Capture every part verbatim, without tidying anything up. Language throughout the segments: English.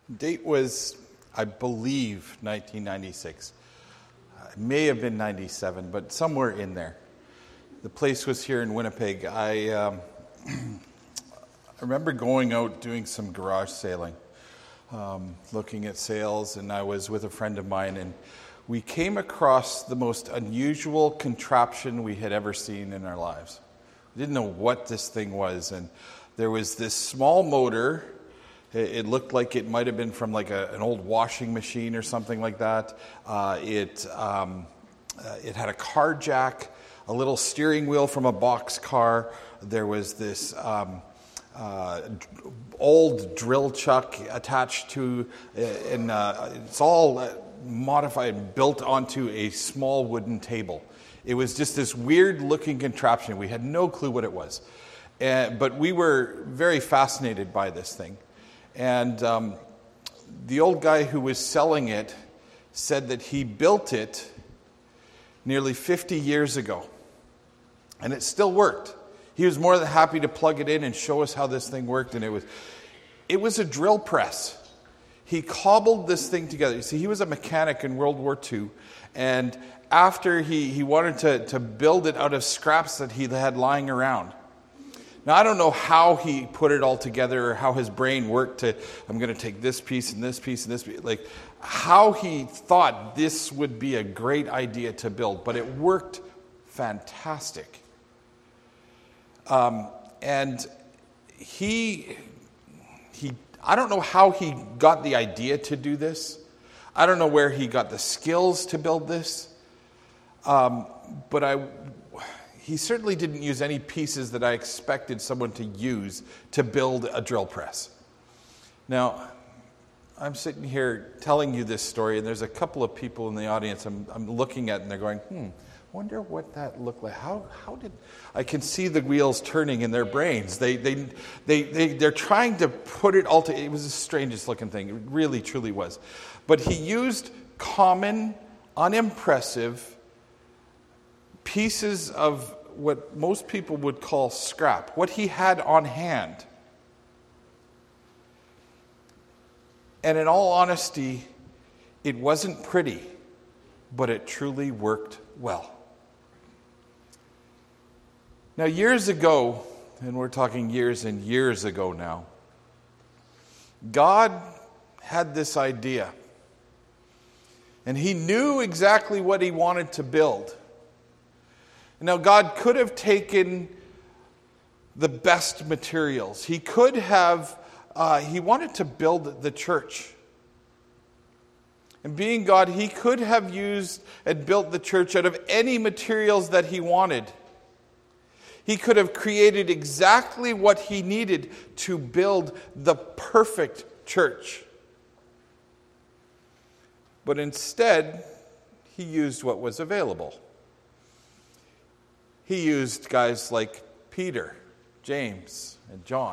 Date was, I believe, nineteen ninety-six. It may have been ninety-seven, but somewhere in there. The place was here in Winnipeg. I, um, I remember going out doing some garage sailing, um, looking at sales, and I was with a friend of mine, and we came across the most unusual contraption we had ever seen in our lives. We didn't know what this thing was, and there was this small motor. It looked like it might have been from like a, an old washing machine or something like that. Uh, it um, uh, it had a car jack, a little steering wheel from a box car. There was this um, uh, old drill chuck attached to, uh, and uh, it's all modified and built onto a small wooden table. It was just this weird-looking contraption. We had no clue what it was, uh, but we were very fascinated by this thing. And um, the old guy who was selling it said that he built it nearly fifty years ago, and it still worked. He was more than happy to plug it in and show us how this thing worked, and it was it was a drill press. He cobbled this thing together. You see, he was a mechanic in World War Two, and after he, he wanted to, to build it out of scraps that he had lying around. Now, I don't know how he put it all together or how his brain worked to, I'm going to take this piece and this piece and this piece. Like, how he thought this would be a great idea to build. But it worked fantastic. Um, and he, he, I don't know how he got the idea to do this. I don't know where he got the skills to build this. Um, but I... He certainly didn't use any pieces that I expected someone to use to build a drill press. Now, I'm sitting here telling you this story, and there's a couple of people in the audience I'm, I'm looking at, and they're going, hmm, wonder what that looked like. How how did... I can see the wheels turning in their brains. They, they, they, they, they're trying to put it all together. It was the strangest looking thing. It really, truly was. But he used common, unimpressive pieces of what most people would call scrap, what he had on hand. And in all honesty, it wasn't pretty, but it truly worked well. Now, years ago, and we're talking years and years ago now, God had this idea. And he knew exactly what he wanted to build. Now, God could have taken the best materials. He could have, uh, he wanted to build the church. And being God, he could have used and built the church out of any materials that he wanted. He could have created exactly what he needed to build the perfect church. But instead, he used what was available. He used guys like Peter, James, and John.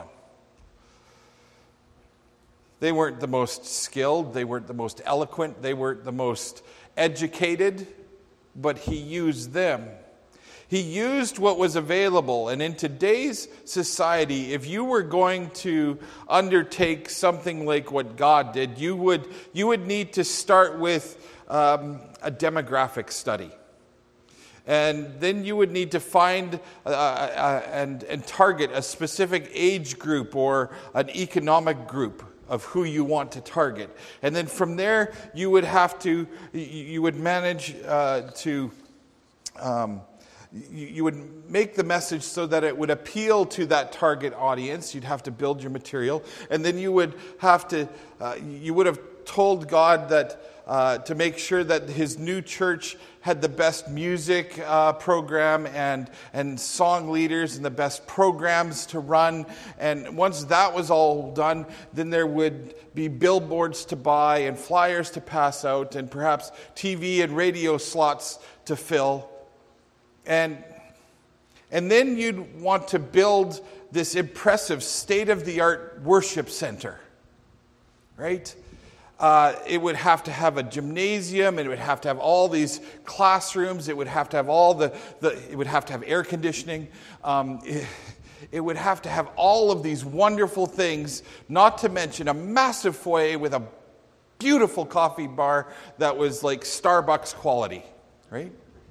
They weren't the most skilled, they weren't the most eloquent, they weren't the most educated, but he used them. He used what was available. And in today's society, if you were going to undertake something like what God did, you would, you would need to start with um, a demographic study. And then you would need to find uh, uh, and, and target a specific age group or an economic group of who you want to target. And then from there, you would have to, you would manage uh, to, um, you, you would make the message so that it would appeal to that target audience. You'd have to build your material. And then you would have to, uh, you would have told God that uh, to make sure that his new church had the best music uh, program and, and song leaders and the best programs to run. And once that was all done, then there would be billboards to buy and flyers to pass out and perhaps T V and radio slots to fill. And, and then you'd want to build this impressive state-of-the-art worship center, right? Uh, it would have to have a gymnasium, and it would have to have all these classrooms. It would have to have all the, the it would have to have air conditioning. Um, it, It would have to have all of these wonderful things, not to mention a massive foyer with a beautiful coffee bar that was like Starbucks quality, right?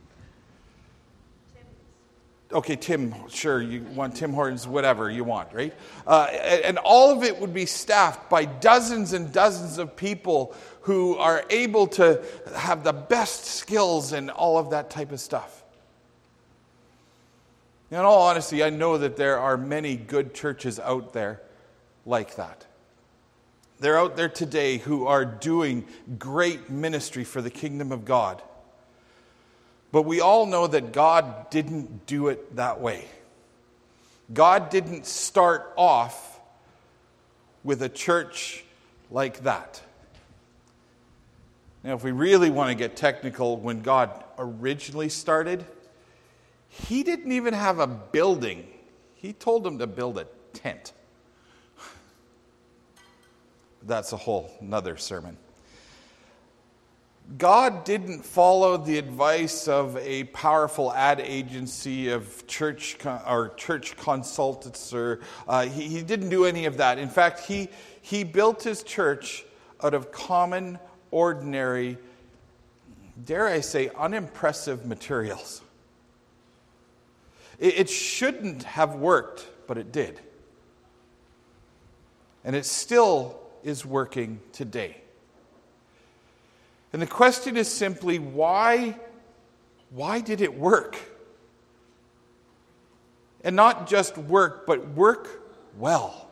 Okay, Tim, sure, you want Tim Hortons, whatever you want, right? Uh, and all of it would be staffed by dozens and dozens of people who are able to have the best skills and all of that type of stuff. In all honesty, I know that there are many good churches out there like that. They're out there today who are doing great ministry for the kingdom of God. But we all know that God didn't do it that way. God didn't start off with a church like that. Now, if we really want to get technical, when God originally started, He didn't even have a building. He told them to build a tent. That's a whole nother sermon. God didn't follow the advice of a powerful ad agency of church or church consultants, or uh, he, he didn't do any of that. In fact, he he built his church out of common, ordinary, dare I say, unimpressive materials. It, it shouldn't have worked, but it did, and it still is working today. And the question is simply, why, why did it work? And not just work, but work well.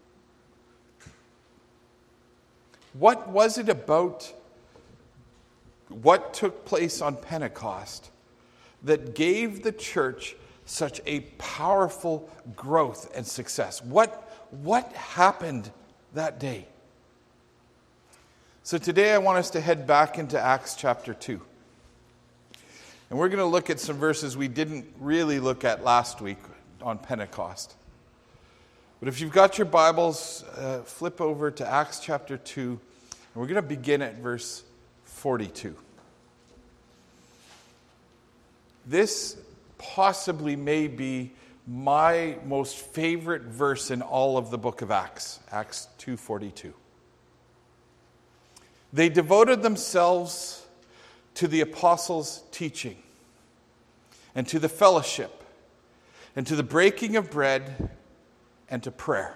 What was it about what took place on Pentecost that gave the church such a powerful growth and success? What, what happened that day? So today I want us to head back into Acts chapter two. And we're going to look at some verses we didn't really look at last week on Pentecost. But if you've got your Bibles, uh, flip over to Acts chapter two. And we're going to begin at verse forty-two. This possibly may be my most favorite verse in all of the book of Acts. Acts two forty-two. They devoted themselves to the apostles' teaching and to the fellowship and to the breaking of bread and to prayer.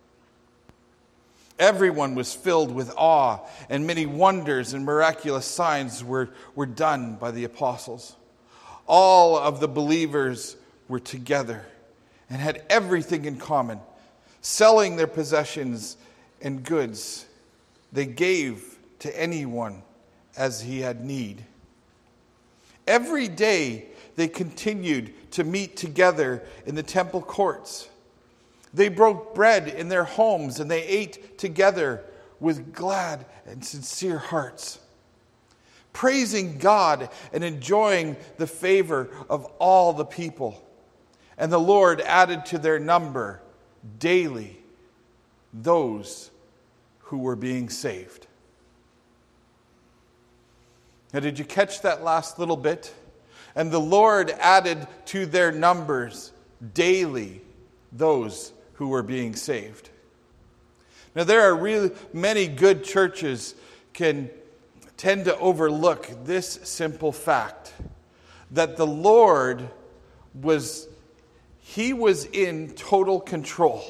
Everyone was filled with awe, and many wonders and miraculous signs were, were done by the apostles. All of the believers were together and had everything in common, selling their possessions and goods. They gave to anyone as he had need. Every day they continued to meet together in the temple courts. They broke bread in their homes and they ate together with glad and sincere hearts, praising God and enjoying the favor of all the people. And the Lord added to their number daily those who were being saved. Now, did you catch that last little bit? And the Lord added to their numbers daily those who were being saved. Now, there are really many good churches can tend to overlook this simple fact that the Lord was, He was in total control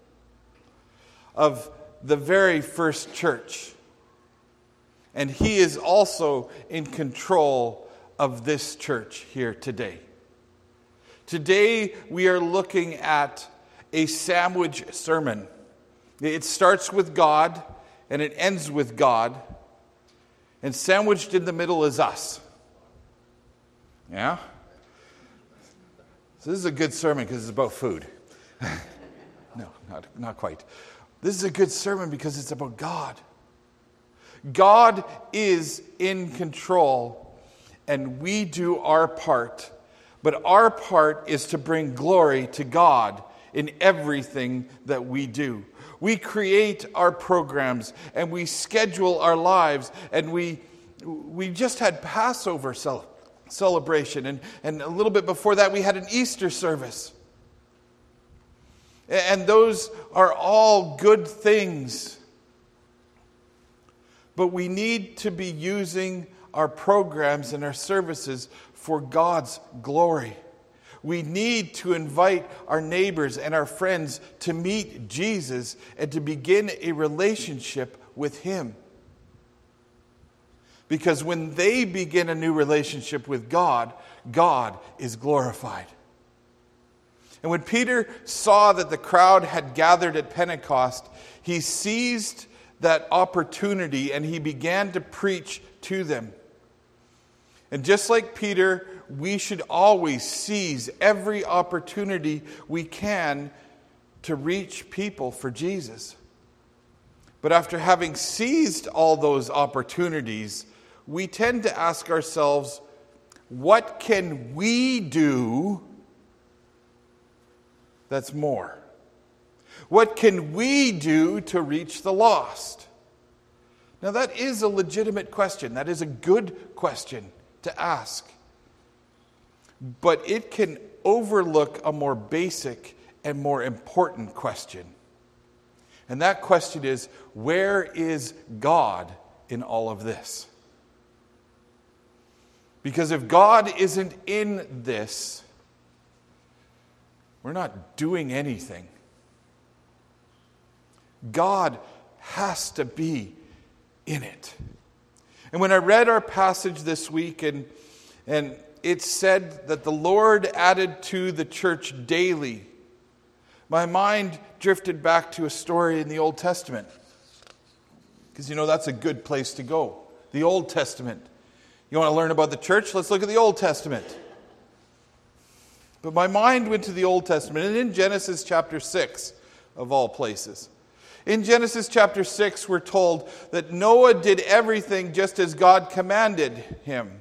of the very first church. And He is also in control of this church here today. Today we are looking at a sandwich sermon. It starts with God and it ends with God. And sandwiched in the middle is us. Yeah? So this is a good sermon because it's about food. No, not, not quite. This is a good sermon because it's about God. God is in control, and we do our part. But our part is to bring glory to God in everything that we do. We create our programs, and we schedule our lives, and we we just had Passover cel- celebration, and, and a little bit before that we had an Easter service. And those are all good things. But we need to be using our programs and our services for God's glory. We need to invite our neighbors and our friends to meet Jesus and to begin a relationship with Him. Because when they begin a new relationship with God, God is glorified. And when Peter saw that the crowd had gathered at Pentecost, he seized that opportunity and he began to preach to them. And just like Peter, we should always seize every opportunity we can to reach people for Jesus. But after having seized all those opportunities, we tend to ask ourselves, what can we do that's more? What can we do to reach the lost? Now that is a legitimate question. That is a good question to ask. But it can overlook a more basic and more important question. And that question is, where is God in all of this? Because if God isn't in this, we're not doing anything. God has to be in it. And when I read our passage this week, and, and it said that the Lord added to the church daily, my mind drifted back to a story in the Old Testament. Because, you know, that's a good place to go. The Old Testament. You want to learn about the church? Let's look at the Old Testament. But my mind went to the Old Testament, and in Genesis chapter six, of all places. In Genesis chapter six, we're told that Noah did everything just as God commanded him.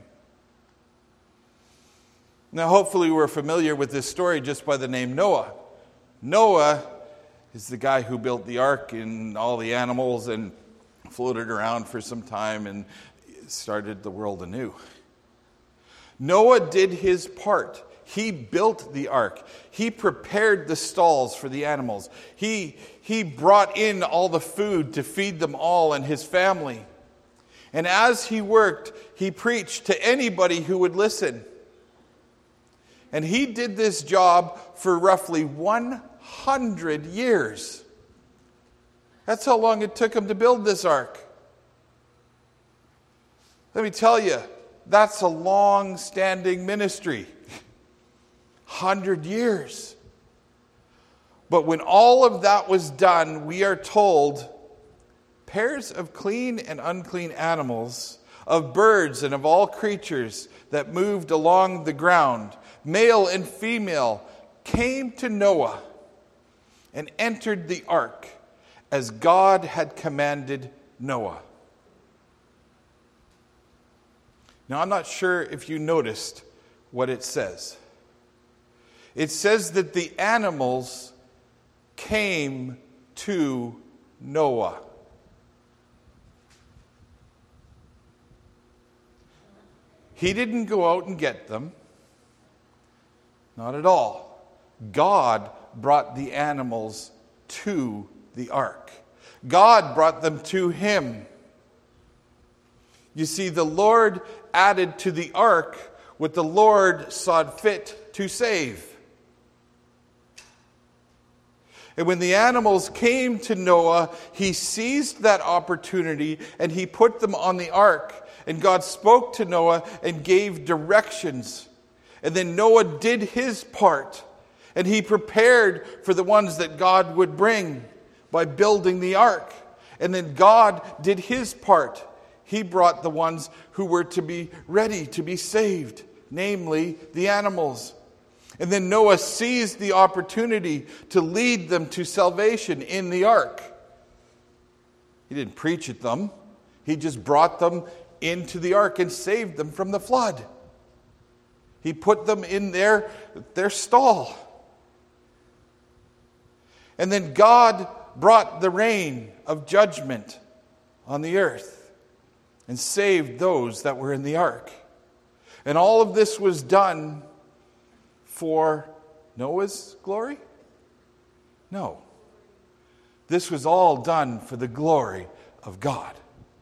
Now, hopefully we're familiar with this story just by the name Noah. Noah is the guy who built the ark and all the animals and floated around for some time and started the world anew. Noah did his part. He built the ark. He prepared the stalls for the animals. He, he brought in all the food to feed them all and his family. And as he worked, he preached to anybody who would listen. And he did this job for roughly one hundred years. That's how long it took him to build this ark. Let me tell you, that's a long-standing ministry. Hundred years. But when all of that was done, we are told pairs of clean and unclean animals, of birds and of all creatures that moved along the ground, male and female, came to Noah and entered the ark as God had commanded Noah. Now, I'm not sure if you noticed what it says. It says that the animals came to Noah. He didn't go out and get them. Not at all. God brought the animals to the ark. God brought them to him. You see, the Lord added to the ark what the Lord saw fit to save. And when the animals came to Noah, he seized that opportunity and he put them on the ark. And God spoke to Noah and gave directions. And then Noah did his part. And he prepared for the ones that God would bring by building the ark. And then God did his part. He brought the ones who were to be ready to be saved, namely the animals. And then Noah seized the opportunity to lead them to salvation in the ark. He didn't preach at them. He just brought them into the ark and saved them from the flood. He put them in their, their stall. And then God brought the rain of judgment on the earth and saved those that were in the ark. And all of this was done for Noah's glory? No. This was all done for the glory of God.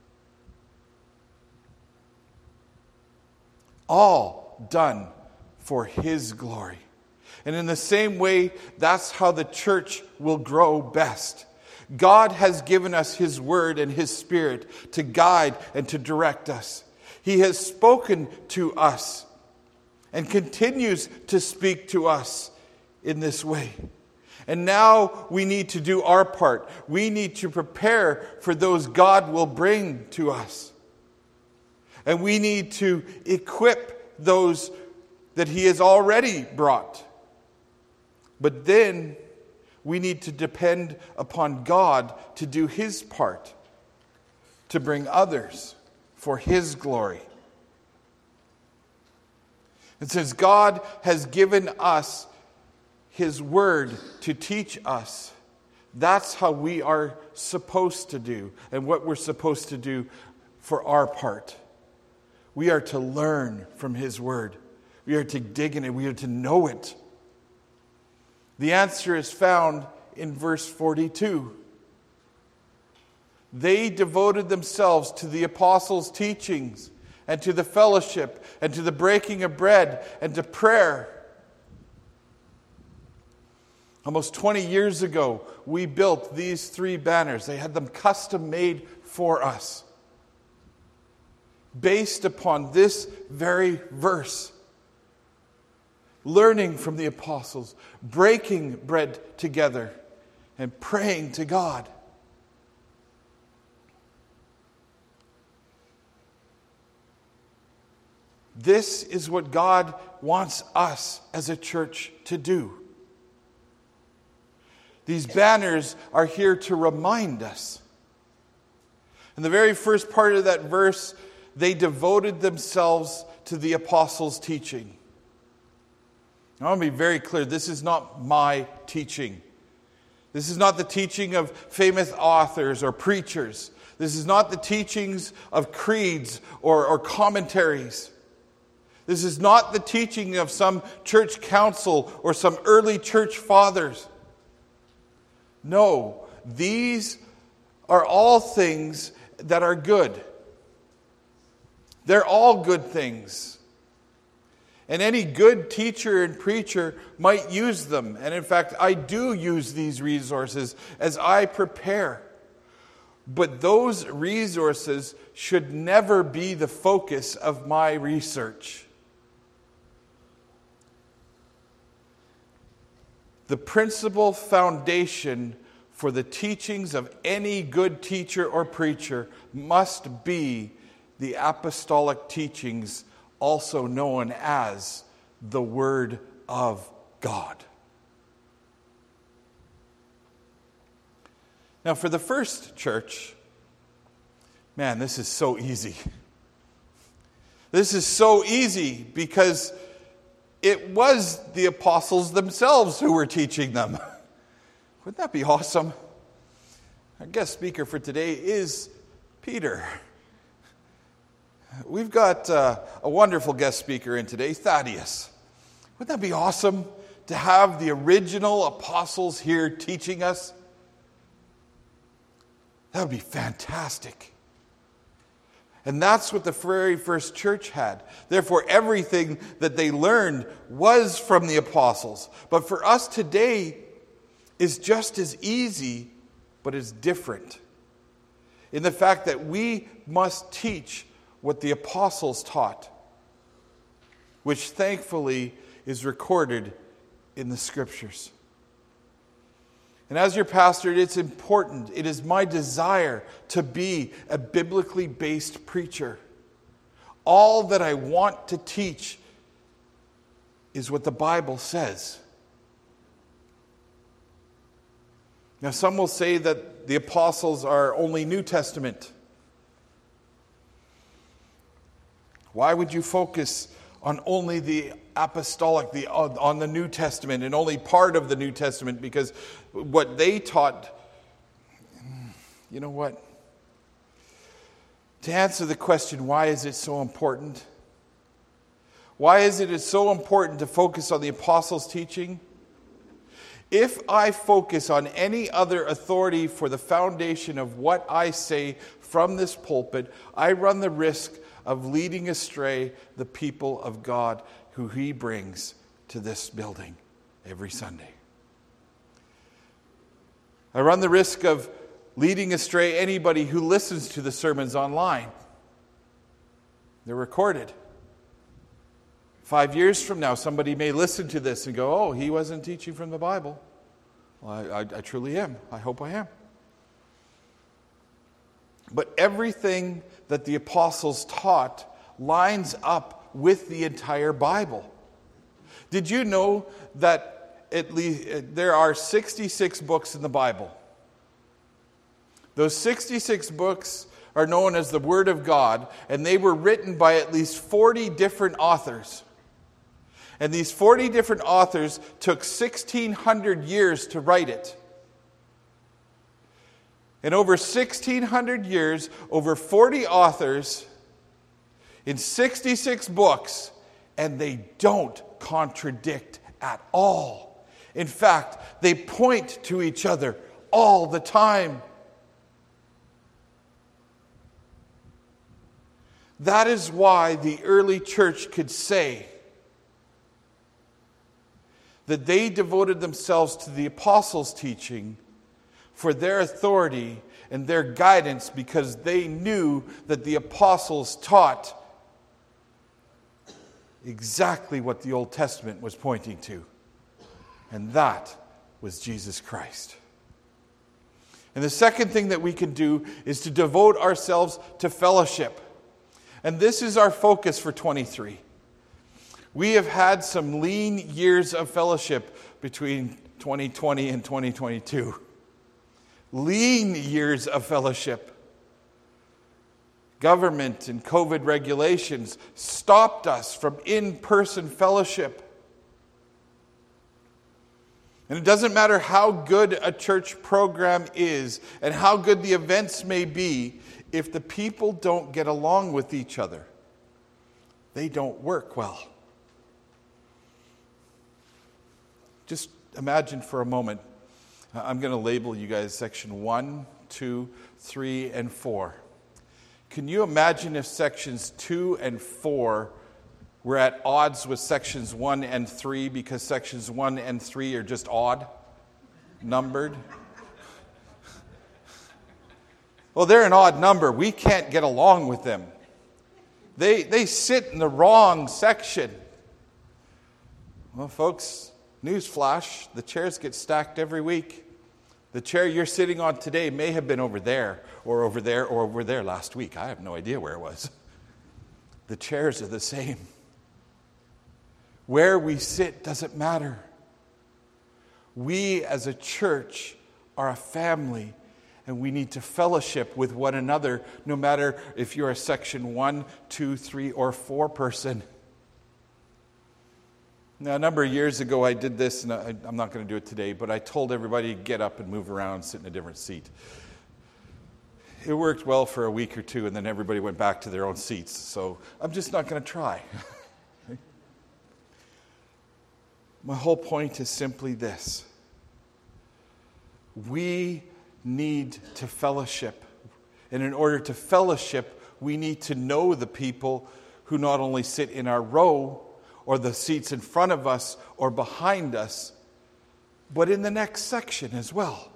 All done for His glory. And in the same way, that's how the church will grow best. God has given us His Word and His Spirit to guide and to direct us. He has spoken to us and continues to speak to us in this way. And now we need to do our part. We need to prepare for those God will bring to us. And we need to equip those that He has already brought. But then we need to depend upon God to do His part, to bring others for His glory. And since God has given us His Word to teach us, that's how we are supposed to do and what we're supposed to do for our part. We are to learn from His Word. We are to dig in it. We are to know it. The answer is found in verse forty-two. They devoted themselves to the apostles' teachings and to the fellowship and to the breaking of bread and to prayer. Almost twenty years ago, we built these three banners. They had them custom made for us, based upon this very verse. Learning from the apostles, breaking bread together, and praying to God. This is what God wants us as a church to do. These banners are here to remind us. In the very first part of that verse, they devoted themselves to the apostles' teaching. I want to be very clear, this is not my teaching. This is not the teaching of famous authors or preachers. This is not the teachings of creeds or, or commentaries. This is not the teaching of some church council or some early church fathers. No, these are all things that are good. They're all good things. And any good teacher and preacher might use them. And in fact, I do use these resources as I prepare. But those resources should never be the focus of my research. The principal foundation for the teachings of any good teacher or preacher must be the apostolic teachings, also known as the Word of God. Now, for the first church, man, this is so easy. This is so easy because it was the apostles themselves who were teaching them. Wouldn't that be awesome? Our guest speaker for today is Peter. We've got uh, a wonderful guest speaker in today, Thaddeus. Wouldn't that be awesome to have the original apostles here teaching us? That would be fantastic. And that's what the very first church had. Therefore, everything that they learned was from the apostles. But for us today is just as easy, but is different. In the fact that we must teach what the apostles taught, which thankfully is recorded in the Scriptures. And as your pastor, it's important, it is my desire to be a biblically based preacher. All that I want to teach is what the Bible says. Now, some will say that the apostles are only New Testament. Why would you focus on only the apostolic, the on the New Testament, and only part of the New Testament? Because what they taught, you know what? To answer the question, why is it so important? Why is it so important to focus on the apostles' teaching? If I focus on any other authority for the foundation of what I say from this pulpit, I run the risk of leading astray the people of God who He brings to this building every Sunday. I run the risk of leading astray anybody who listens to the sermons online. They're recorded. Five years from now, somebody may listen to this and go, oh, he wasn't teaching from the Bible. Well, I, I, I truly am. I hope I am. But everything that the apostles taught lines up with the entire Bible. Did you know that at least there are sixty-six books in the Bible? Those sixty-six books are known as the Word of God, and they were written by at least forty different authors. And these forty different authors took sixteen hundred years to write it. And over sixteen hundred years, over forty authors in sixty-six books, and they don't contradict at all. In fact, they point to each other all the time. That is why the early church could say that they devoted themselves to the apostles' teaching for their authority and their guidance, because they knew that the apostles taught exactly what the Old Testament was pointing to. And that was Jesus Christ. And the second thing that we can do is to devote ourselves to fellowship. And this is our focus for twenty-three. We have had some lean years of fellowship between twenty twenty and twenty twenty-two. Lean years of fellowship. Government and COVID regulations stopped us from in-person fellowship. And it doesn't matter how good a church program is and how good the events may be, if the people don't get along with each other, they don't work well. Just imagine for a moment, I'm going to label you guys section one, two, three, and four. Can you imagine if sections two and four were at odds with sections one and three, because sections one and three are just odd, numbered? Well, they're an odd number. We can't get along with them. They, they sit in the wrong section. Well, folks, newsflash, the chairs get stacked every week. The chair you're sitting on today may have been over there, or over there, or over there last week. I have no idea where it was. The chairs are the same. Where we sit doesn't matter. We as a church are a family, and we need to fellowship with one another, no matter if you're a section one, two, three, or four person. Now, a number of years ago, I did this, and I, I'm not going to do it today, but I told everybody to get up and move around, sit in a different seat. It worked well for a week or two, and then everybody went back to their own seats. So I'm just not going to try. My whole point is simply this. We need to fellowship. And in order to fellowship, we need to know the people who not only sit in our row or the seats in front of us or behind us, but in the next section as well.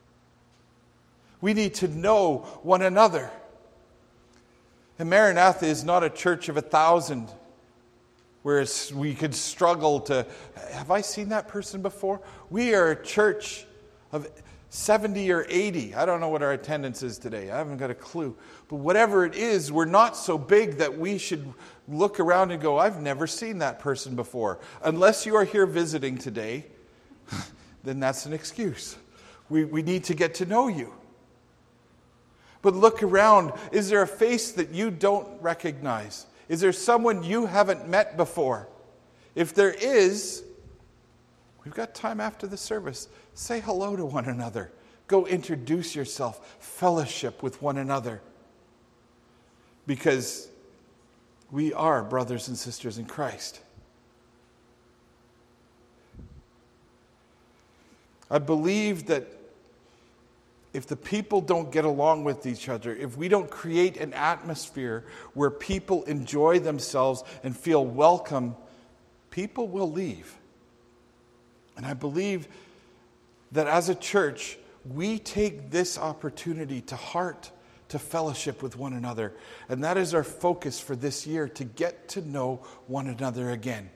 We need to know one another. And Maranatha is not a church of a thousand, whereas we could struggle to, have I seen that person before? We are a church of seventy or eighty. I don't know what our attendance is today. I haven't got a clue. But whatever it is, we're not so big that we should look around and go, I've never seen that person before. Unless you are here visiting today, then that's an excuse. We, we need to get to know you. But look around. Is there a face that you don't recognize? Is there someone you haven't met before? If there is, we've got time after the service. Say hello to one another. Go introduce yourself. Fellowship with one another. Because we are brothers and sisters in Christ. I believe that if the people don't get along with each other, if we don't create an atmosphere where people enjoy themselves and feel welcome, people will leave. And I believe that as a church, we take this opportunity to heart, to fellowship with one another. And that is our focus for this year, to get to know one another again.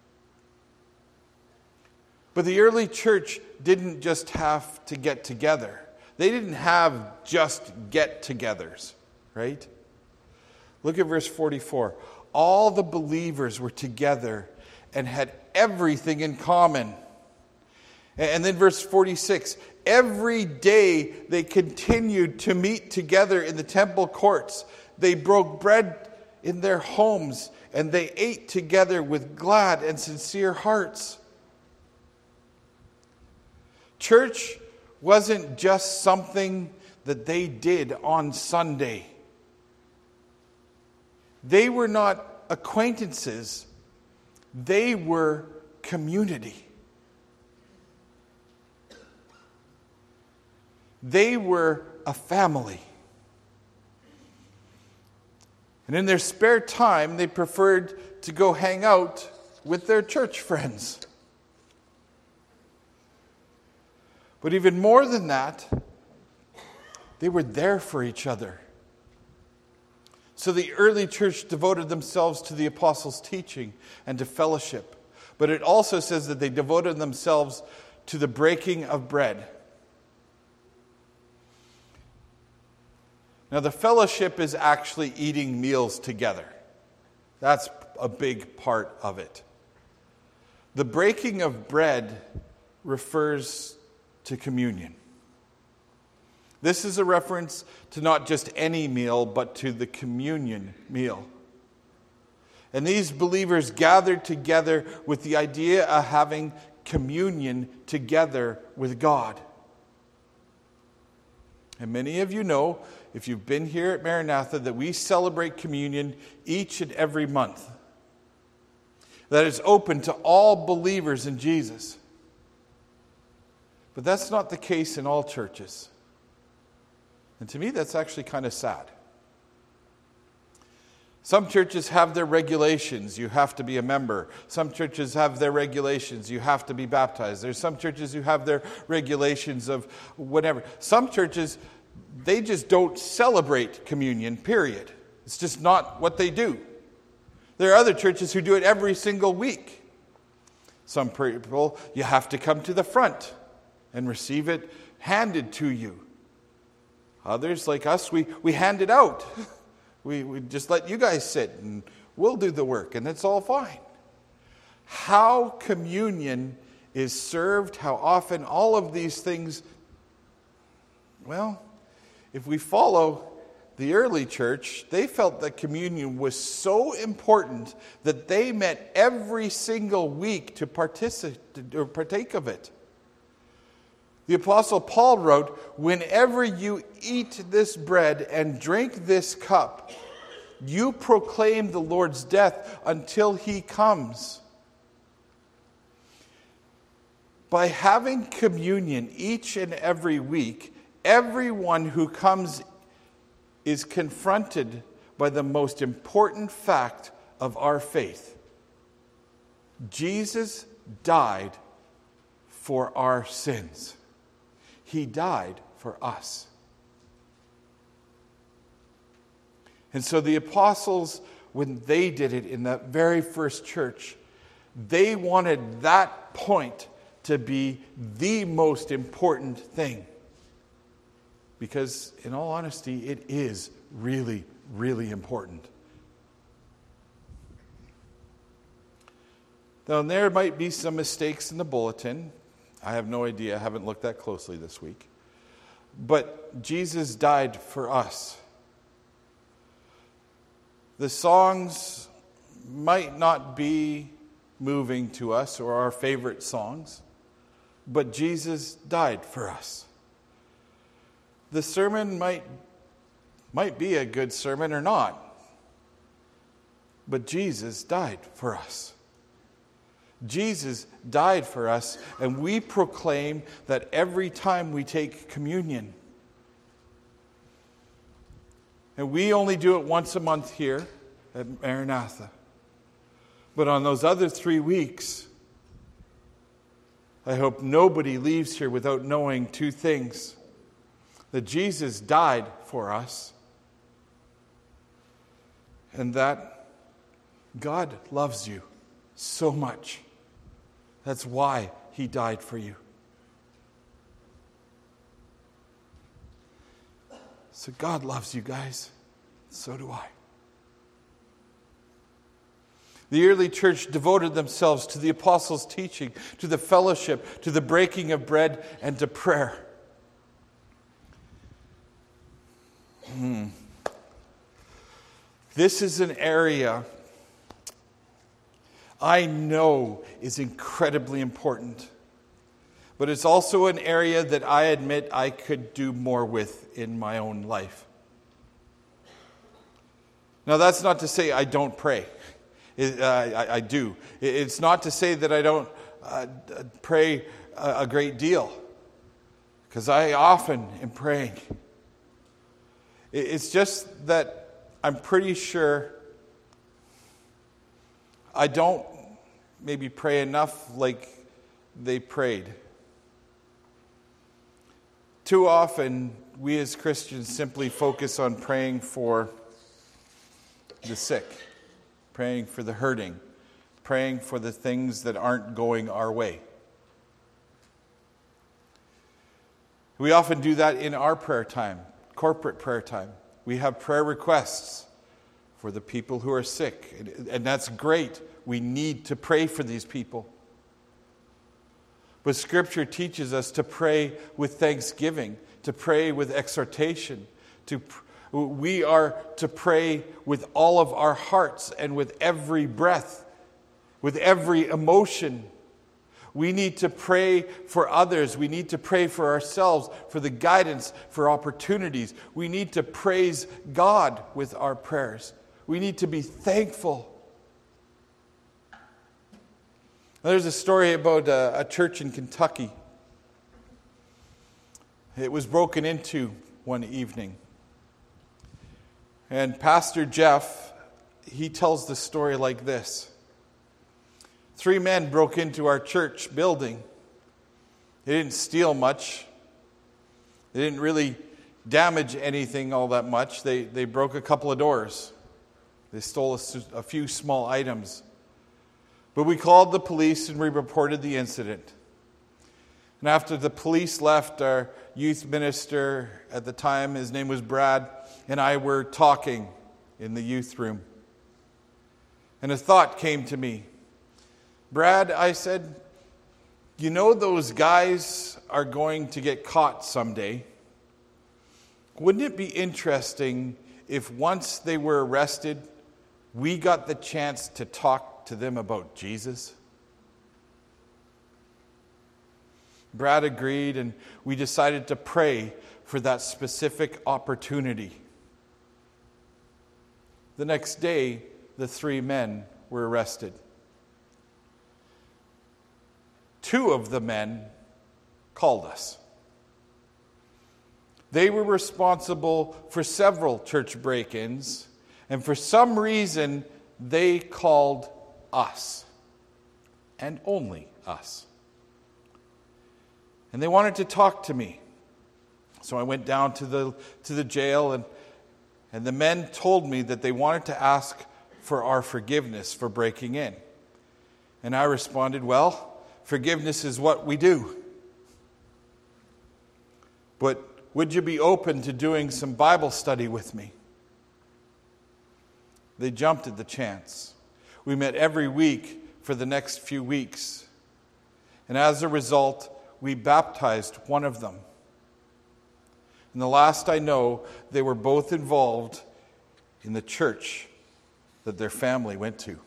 But the early church didn't just have to get together. They didn't have just get-togethers, right? Look at verse forty-four. All the believers were together and had everything in common. And then verse forty-six. Every day they continued to meet together in the temple courts. They broke bread in their homes and they ate together with glad and sincere hearts. Church wasn't just something that they did on Sunday. They were not acquaintances. They were community. They were a family. And in their spare time, they preferred to go hang out with their church friends. But even more than that, they were there for each other. So the early church devoted themselves to the apostles' teaching and to fellowship. But it also says that they devoted themselves to the breaking of bread. Now, the fellowship is actually eating meals together. That's a big part of it. The breaking of bread refers to communion. This is a reference to not just any meal, but to the communion meal. And these believers gathered together with the idea of having communion together with God. And many of you know, if you've been here at Maranatha, that we celebrate communion each and every month. That is open to all believers in Jesus. But that's not the case in all churches. And to me, that's actually kind of sad. Some churches have their regulations. You have to be a member. Some churches have their regulations. You have to be baptized. There's some churches who have their regulations of whatever. Some churches, they just don't celebrate communion, period. It's just not what they do. There are other churches who do it every single week. Some people, you have to come to the front and receive it handed to you. Others, like us, we, we hand it out. We, we just let you guys sit and we'll do the work and it's all fine. How communion is served, how often, all of these things, well, if we follow the early church, they felt that communion was so important that they met every single week to participate or partake of it. The Apostle Paul wrote, "Whenever you eat this bread and drink this cup, you proclaim the Lord's death until he comes." By having communion each and every week, everyone who comes is confronted by the most important fact of our faith. Jesus died for our sins. He died for us. And so the apostles, when they did it in that very first church, they wanted that point to be the most important thing. Because, in all honesty, it is really, really important. Now, there might be some mistakes in the bulletin. I have no idea. I haven't looked that closely this week. But Jesus died for us. The songs might not be moving to us or our favorite songs, but Jesus died for us. The sermon might, might be a good sermon or not, but Jesus died for us. Jesus died for us, and we proclaim that every time we take communion. And we only do it once a month here at Maranatha. But on those other three weeks, I hope nobody leaves here without knowing two things. That Jesus died for us, and that God loves you so much. That's why He died for you. So God loves you guys. So do I. The early church devoted themselves to the apostles' teaching, to the fellowship, to the breaking of bread, and to prayer. Hmm. This is an area I know is incredibly important. But it's also an area that I admit I could do more with in my own life. Now, that's not to say I don't pray. It, uh, I, I do. It's not to say that I don't uh, pray a, a great deal, because I often am praying. It's just that I'm pretty sure I don't maybe pray enough like they prayed. Too often, we as Christians simply focus on praying for the sick, praying for the hurting, praying for the things that aren't going our way. We often do that in our prayer time, corporate prayer time. We have prayer requests for the people who are sick, and that's great. We need to pray for these people. But Scripture teaches us to pray with thanksgiving, to pray with exhortation. To we are to pray with all of our hearts and with every breath, with every emotion. We need to pray for others. We need to pray for ourselves, for the guidance, for opportunities. We need to praise God with our prayers. We need to be thankful. There's a story about a, a church in Kentucky. It was broken into one evening. And Pastor Jeff, he tells the story like this. Three men broke into our church building. They didn't steal much. They didn't really damage anything all that much. They, they broke a couple of doors. They stole a, a few small items. But we called the police and we reported the incident. And after the police left, our youth minister at the time, his name was Brad, and I were talking in the youth room. And a thought came to me. Brad, I said, you know those guys are going to get caught someday. Wouldn't it be interesting if once they were arrested, we got the chance to talk to them about Jesus? Brad agreed, and we decided to pray for that specific opportunity. The next day, the three men were arrested. Two of the men called us. They were responsible for several church break-ins, and for some reason, they called us, and only us. And they wanted to talk to me. So I went down to the to the jail, and, and the men told me that they wanted to ask for our forgiveness for breaking in. And I responded, well, forgiveness is what we do. But would you be open to doing some Bible study with me? They jumped at the chance. We met every week for the next few weeks. And as a result, we baptized one of them. And the last I know, they were both involved in the church that their family went to.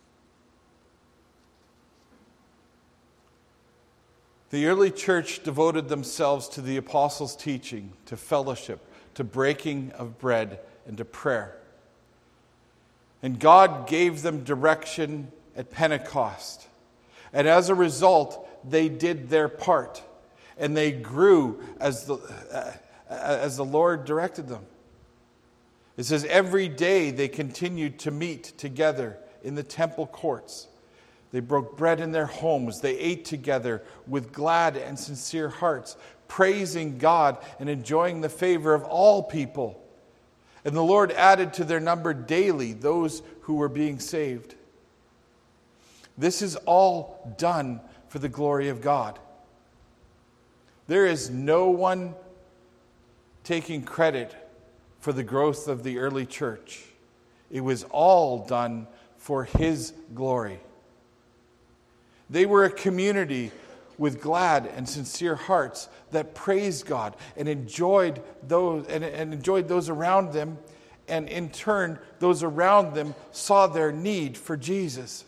The early church devoted themselves to the apostles' teaching, to fellowship, to breaking of bread, and to prayer. And God gave them direction at Pentecost. And as a result, they did their part. And they grew as the, uh, as the Lord directed them. It says every day they continued to meet together in the temple courts. They broke bread in their homes. They ate together with glad and sincere hearts, praising God and enjoying the favor of all people. And the Lord added to their number daily those who were being saved. This is all done for the glory of God. There is no one taking credit for the growth of the early church. It was all done for His glory. They were a community with glad and sincere hearts that praised God and enjoyed those and, and enjoyed those around them, and in turn, those around them saw their need for Jesus.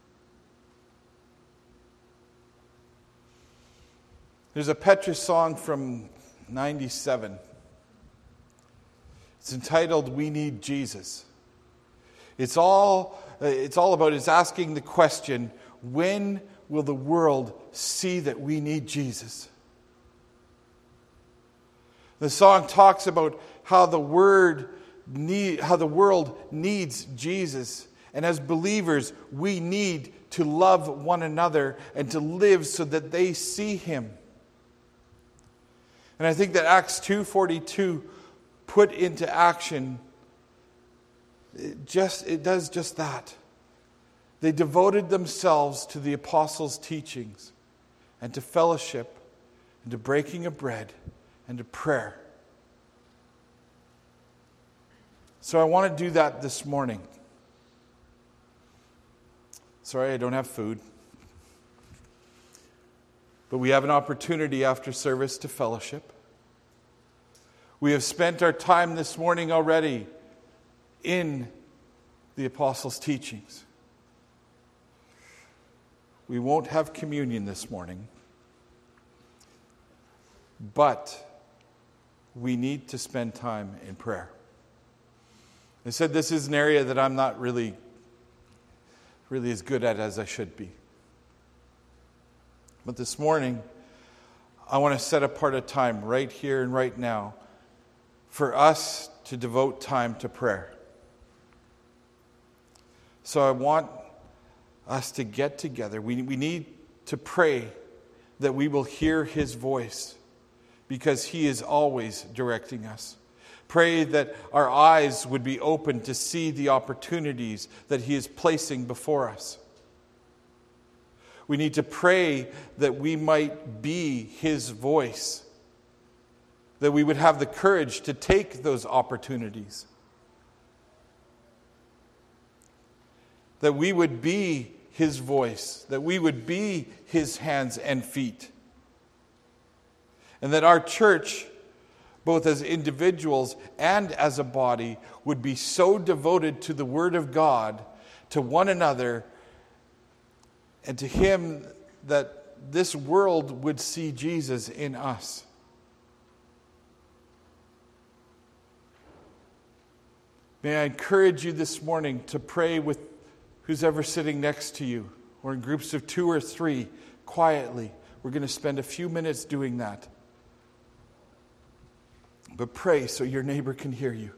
There's a Petrus song from ninety-seven. It's entitled "We Need Jesus." It's all it's all about is asking the question, when will the world see that we need Jesus? The song talks about how the word need, how the world needs Jesus. And as believers, we need to love one another and to live so that they see Him. And I think that Acts two forty-two put into action, it just it does just that. They devoted themselves to the apostles' teachings and to fellowship and to breaking of bread and to prayer. So I want to do that this morning. Sorry, I don't have food. But we have an opportunity after service to fellowship. We have spent our time this morning already in the apostles' teachings. We won't have communion this morning, but we need to spend time in prayer. I said this is an area that I'm not really, really as good at as I should be. But this morning, I want to set apart a time right here and right now for us to devote time to prayer. So I want us to get together. We, we need to pray that we will hear His voice, because He is always directing us. Pray that our eyes would be open to see the opportunities that He is placing before us. We need to pray that we might be His voice, that we would have the courage to take those opportunities, that we would be His voice, that we would be His hands and feet, and that our church, both as individuals and as a body, would be so devoted to the Word of God, to one another, and to Him that this world would see Jesus in us. May I encourage you this morning to pray with who's ever sitting next to you, or in groups of two or three, quietly. We're going to spend a few minutes doing that. But pray so your neighbor can hear you.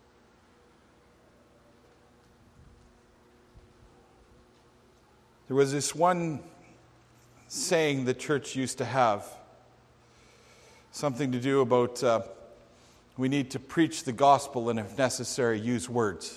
There was this one saying the church used to have, something to do about uh, we need to preach the gospel and, if necessary, use words.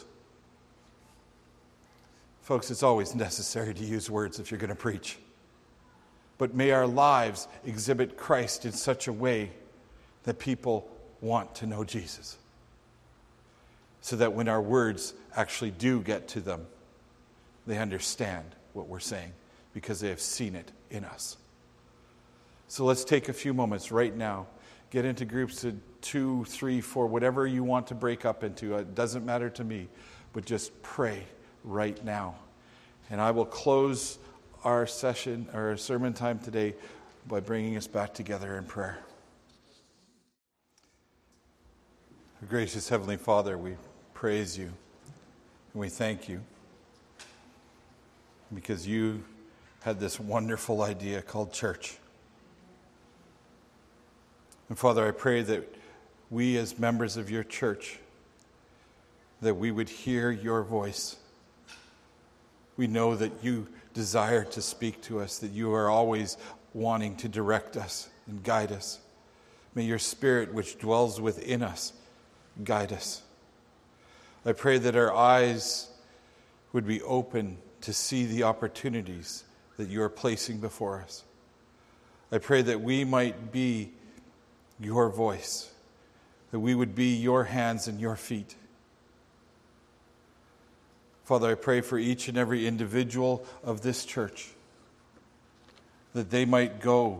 Folks, it's always necessary to use words if you're going to preach. But may our lives exhibit Christ in such a way that people want to know Jesus, so that when our words actually do get to them, they understand what we're saying because they have seen it in us. So let's take a few moments right now. Get into groups of two, three, four, whatever you want to break up into. It doesn't matter to me, but just pray right now. And I will close our session, our sermon time today, by bringing us back together in prayer. Our gracious Heavenly Father, we praise You and we thank You because You had this wonderful idea called church. And Father, I pray that we as members of your church, that we would hear your voice. We know that you desire to speak to us, that you are always wanting to direct us and guide us. May your Spirit, which dwells within us, guide us. I pray that our eyes would be open to see the opportunities that you are placing before us. I pray that we might be your voice, that we would be your hands and your feet. Father, I pray for each and every individual of this church, that they might go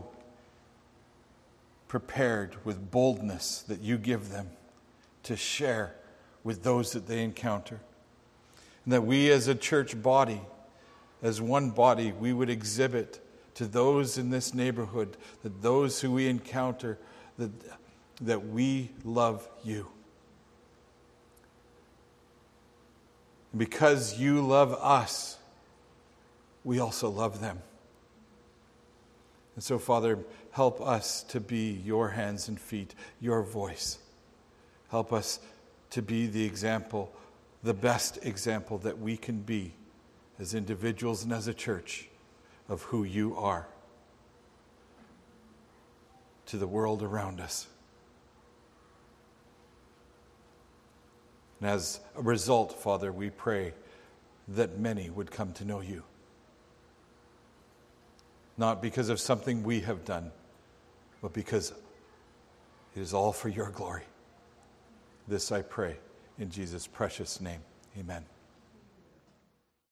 prepared with boldness that you give them to share with those that they encounter. And that we as a church body, as one body, we would exhibit to those in this neighborhood, that those who we encounter, that, that we love you. And because you love us, we also love them. And so, Father, help us to be your hands and feet, your voice. Help us to be the example, the best example that we can be as individuals and as a church of who you are to the world around us. And as a result, Father, we pray that many would come to know you. Not because of something we have done, but because it is all for your glory. This I pray in Jesus' precious name. Amen.